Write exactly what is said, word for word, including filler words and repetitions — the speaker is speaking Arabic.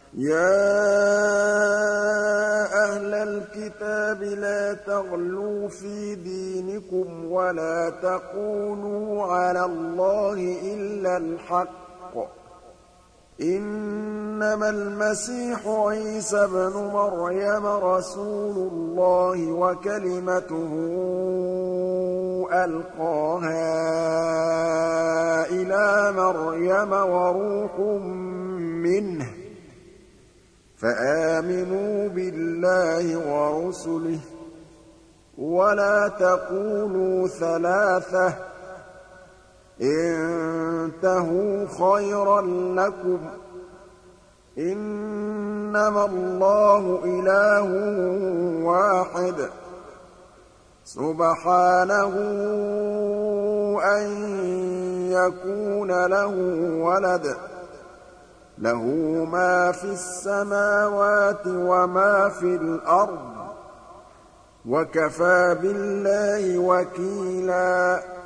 يَا أَهْلَ الْكِتَابِ لَا تَغْلُوا فِي دِينِكُمْ وَلَا تَقُولُوا عَلَى اللَّهِ إِلَّا الْحَقَّ ۚ إِنَّمَا الْمَسِيحُ عِيسَى ابْنُ مَرْيَمَ رَسُولُ اللَّهِ وَكَلِمَتُهُ أَلْقَاهَا إِلَىٰ مَرْيَمَ وَرُوحٌ مِّنْهُ ۖ فَآمِنُوا بِاللَّهِ وَرُسُلِهِ ۖ وَلَا تَقُولُوا ثَلَاثَةٌ ۚ انتهوا خيرا لكم، إنما الله إله واحد سبحانه أن يكون له ولد، له ما في السماوات وما في الأرض، وكفى بالله وكيلا.